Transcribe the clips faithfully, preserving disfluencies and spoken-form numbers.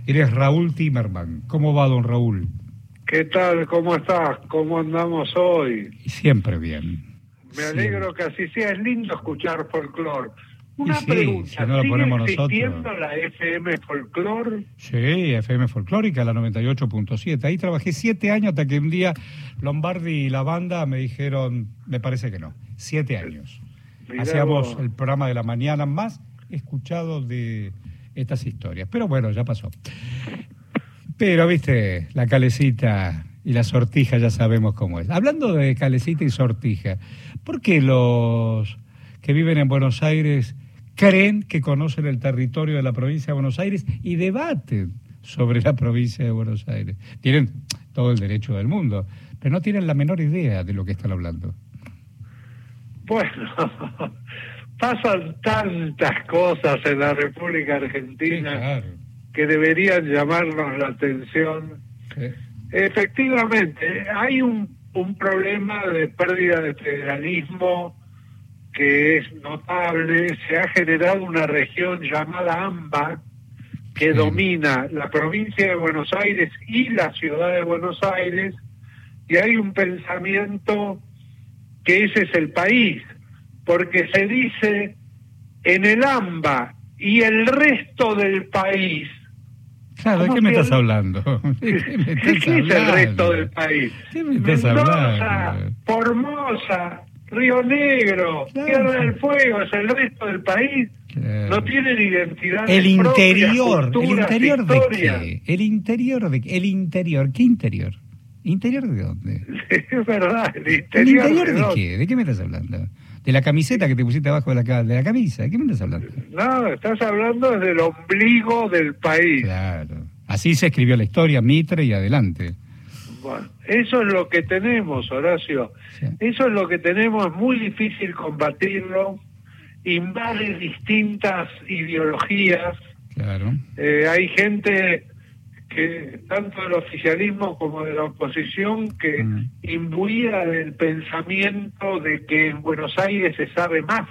Él es Raúl Timerman. ¿Cómo va, don Raúl? ¿Qué tal? ¿Cómo estás? ¿Cómo andamos hoy? Siempre bien. Me alegro que así sea. Es lindo escuchar folclore. Una sí, pregunta, si no lo ¿sigue ponemos existiendo nosotros? la F M Folklore? Sí, F M Folclórica, la noventa y ocho punto siete. Ahí trabajé siete años hasta que un día Lombardi y la banda me dijeron, me parece que no, siete años. Mirá Hacíamos vos. el programa de la mañana más escuchado de estas historias. Pero bueno, ya pasó. Pero, viste, la calecita y la sortija ya sabemos cómo es. Hablando de calecita y sortija, ¿por qué los que viven en Buenos Aires creen que conocen el territorio de la provincia de Buenos Aires y debaten sobre la provincia de Buenos Aires? Tienen todo el derecho del mundo, pero no tienen la menor idea de lo que están hablando. Bueno, pasan tantas cosas en la República Argentina Sí, claro. que deberían llamarnos la atención. Sí. Efectivamente, hay un, un problema de pérdida de federalismo que es notable. Se ha generado una región llamada AMBA que Sí. domina la provincia de Buenos Aires y la ciudad de Buenos Aires, y hay un pensamiento que ese es el país, porque se dice en el AMBA y el resto del país. Claro, ¿de ¿Cómo qué me que estás el- hablando? ¿De qué me ¿Qué estás es el hablando? resto del país? ¿Qué me estás Mendoza, hablando? Formosa, Río Negro, Claro. Tierra del Fuego, es el resto del país. Claro. No tienen identidad. El interior, ¿el culturas, interior de historias. qué? El interior de qué? El interior, ¿qué interior? ¿Interior de dónde? Es verdad, el ¿El interior. interior de dónde? qué? ¿De qué me estás hablando? ¿De la camiseta que te pusiste abajo de la, ca- de la camisa? ¿De qué me estás hablando? No, estás hablando del ombligo del país. Claro. Así se escribió la historia, Mitre y adelante. Bueno, eso es lo que tenemos, Horacio. Sí. Eso es lo que tenemos, es muy difícil combatirlo. Invade distintas ideologías. Claro. Eh, hay gente que, tanto del oficialismo como de la oposición, que Mm. imbuida del pensamiento de que en Buenos Aires se sabe más,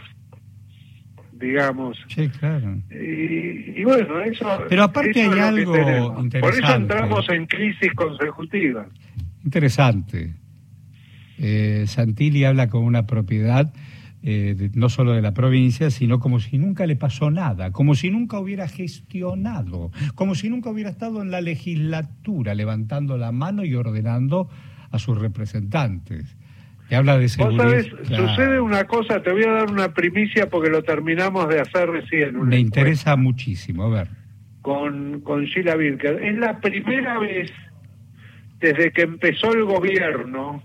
digamos. Sí, claro. Y, y bueno, eso. Pero aparte eso hay es lo que algo tenemos. Por eso interesante. entramos en crisis consecutiva. Interesante. Eh, Santilli habla con una propiedad eh, de- no solo de la provincia, sino como si nunca le pasó nada, como si nunca hubiera gestionado, como si nunca hubiera estado en la legislatura levantando la mano y ordenando a sus representantes. Te habla de Vos seguridad. sabés, Claro. sucede una cosa, te voy a dar una primicia porque lo terminamos de hacer recién. una Me interesa encuesta muchísimo, a ver. Con, con Sheila Birker. Es la primera vez desde que empezó el gobierno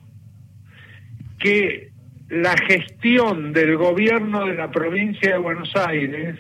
que la gestión del gobierno de la provincia de Buenos Aires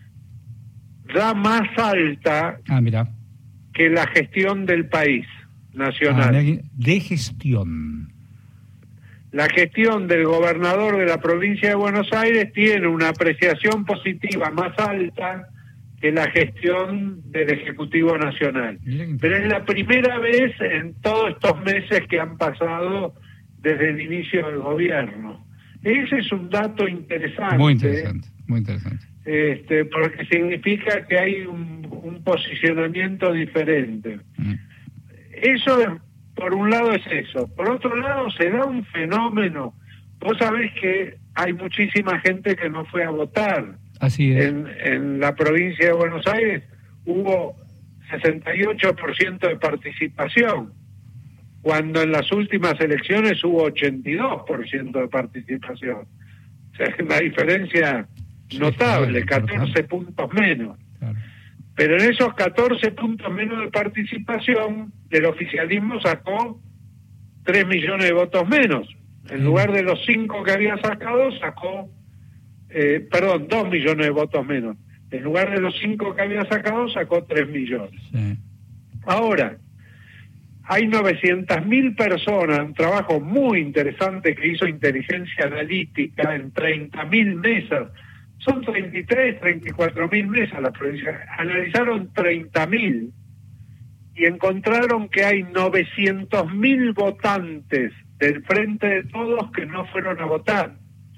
da más alta Ah, mira. que la gestión del país nacional. Ah, de, de gestión. La gestión del gobernador de la provincia de Buenos Aires tiene una apreciación positiva más alta que la gestión del Ejecutivo Nacional. Mira qué Pero es la primera vez en todos estos meses que han pasado desde el inicio del gobierno. Ese es un dato interesante. Muy interesante, muy interesante. Este, porque significa que hay un, un posicionamiento diferente. Mm. Eso, es- por un lado, es eso. Por otro lado, se da un fenómeno. Vos sabés que hay muchísima gente que no fue a votar. Así es. En, en la provincia de Buenos Aires hubo sesenta y ocho por ciento de participación, cuando en las últimas elecciones hubo ochenta y dos por ciento de participación. O sea, es una diferencia Sí, notable, claro, catorce puntos menos. Claro. Pero en esos catorce puntos menos de participación, el oficialismo sacó tres millones de votos menos. En Sí. lugar de los cinco que había sacado, sacó, eh, perdón, dos millones de votos menos. En lugar de los cinco que había sacado, sacó tres millones. Sí. Ahora, hay novecientas mil personas, un trabajo muy interesante que hizo Inteligencia Analítica en treinta mil mesas. Son treinta y tres, treinta y cuatro mil mesas la provincia. Analizaron treinta mil y encontraron que hay novecientos mil votantes del Frente de Todos que no fueron a votar.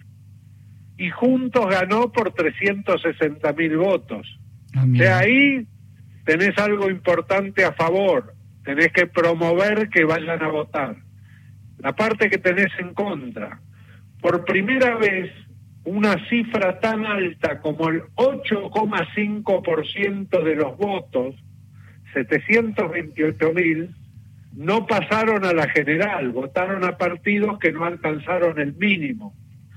Y Juntos ganó por trescientos sesenta mil votos. Ah, O mira. sea, ahí tenés algo importante a favor, tenés que promover que vayan a votar. La parte que tenés en contra, por primera vez, una cifra tan alta como el ocho coma cinco por ciento de los votos, setecientos veintiocho mil, no pasaron a la general, votaron a partidos que no alcanzaron el mínimo.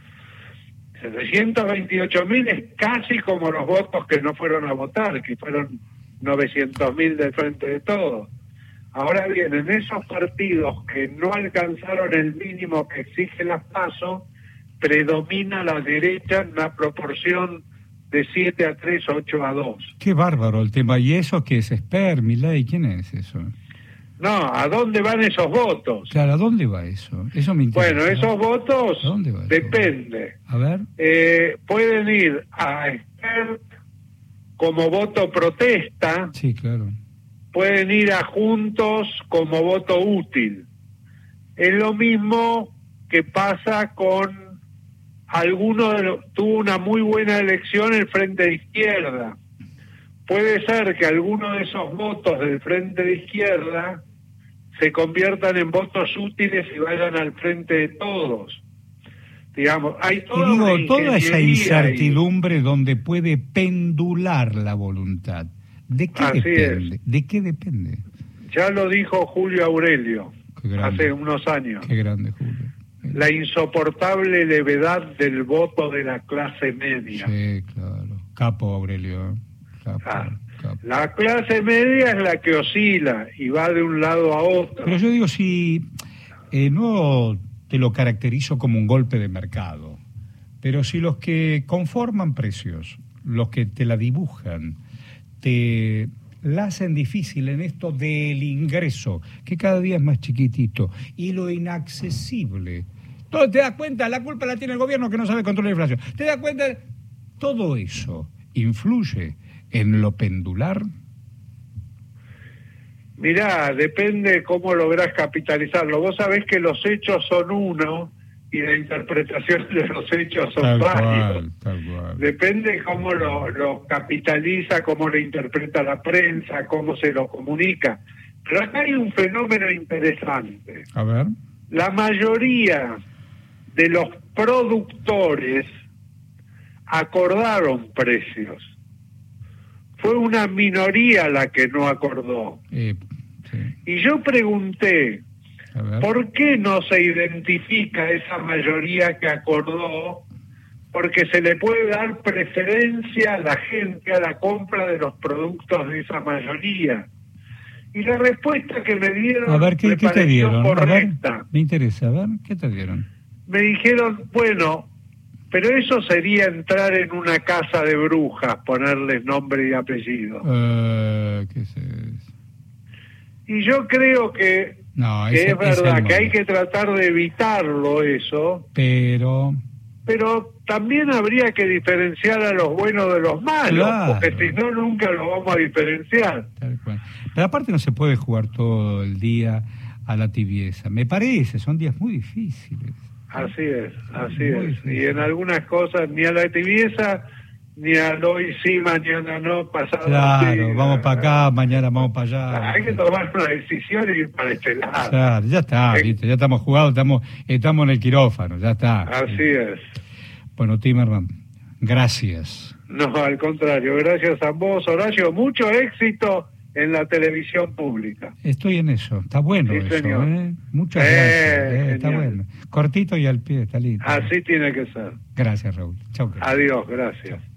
setecientos veintiocho mil es casi como los votos que no fueron a votar, que fueron novecientos mil del Frente de Todos. Ahora bien, en esos partidos que no alcanzaron el mínimo que exige las PASO, predomina la derecha en una proporción de siete a tres, ocho a dos. Qué bárbaro el tema. ¿Y eso qué es? ¿Esper, Milei? ¿Quién es eso? No, ¿a dónde van esos votos? Claro, ¿a dónde va eso? Eso me interesa. Bueno, esos votos ¿A dónde va eso? Depende. A ver. Eh, pueden ir a Esper como voto protesta. Sí, claro. Pueden ir a Juntos como voto útil. Es lo mismo que pasa con alguno de los... Tuvo una muy buena elección el Frente de Izquierda. Puede ser que alguno de esos votos del Frente de Izquierda se conviertan en votos útiles y vayan al Frente de Todos. Digamos, hay toda, y digo, una toda esa ingeniería incertidumbre ahí, donde puede pendular la voluntad. ¿De qué Así depende? es. ¿De qué depende? Ya lo dijo Julio Aurelio hace unos años. Qué grande, Julio. La insoportable levedad del voto de la clase media. Sí, claro. Capo, Aurelio. Capo, Ah, capo. La clase media es la que oscila y va de un lado a otro. Pero yo digo, si eh, no te lo caracterizo como un golpe de mercado, pero si los que conforman precios, los que te la dibujan, te la hacen difícil en esto del ingreso, que cada día es más chiquitito, y lo inaccesible. Todo, te das cuenta, la culpa la tiene el gobierno que no sabe controlar la inflación. Te das cuenta, todo eso influye en lo pendular. Mirá, depende cómo lográs capitalizarlo. Vos sabés que los hechos son uno y la interpretación de los hechos son Tal varios. cual, tal cual. Depende cómo lo, lo capitaliza, cómo lo interpreta la prensa, cómo se lo comunica. Pero acá hay un fenómeno interesante. A ver. La mayoría de los productores acordaron precios. Fue una minoría la que no acordó. Eh, sí. Y yo pregunté, A ver. ¿por qué no se identifica esa mayoría que acordó? Porque se le puede dar preferencia a la gente a la compra de los productos de esa mayoría. Y la respuesta que me dieron A ver, ¿qué, me ¿qué te pareció dieron? correcta. A ver, me interesa, a ver, ¿qué te dieron? Me dijeron, bueno, pero eso sería entrar en una casa de brujas, ponerles nombre y apellido. Uh, ¿Qué es eso? Y yo creo que, No, que ese- es verdad, ese que no. hay que tratar de evitarlo eso, Pero, pero también habría que diferenciar a los buenos de los malos, Claro. porque si no, nunca los vamos a diferenciar. tal cual. Pero aparte no se puede jugar todo el día a la tibieza. Me parece, son días muy difíciles. Así es, así Muy es. difícil. Y en algunas cosas, ni a la tibieza, ni al hoy sí, mañana no, pasado Claro, sí. vamos para acá, mañana vamos para allá. Hay que tomar una decisión y ir para este lado. Claro, ya está, Eh. ¿viste? Ya estamos jugados, estamos, estamos en el quirófano, ya está. Así es. Bueno, Timerman, gracias. No, al contrario, gracias a vos, Horacio. Mucho éxito en la televisión pública. Estoy en eso, está bueno Sí, eso, señor. ¿eh? Muchas Eh, gracias, ¿eh? Está genial. bueno. Cortito y al pie, está lindo. Así tiene que ser. Gracias, Raúl. Chau. querido. Adiós, gracias.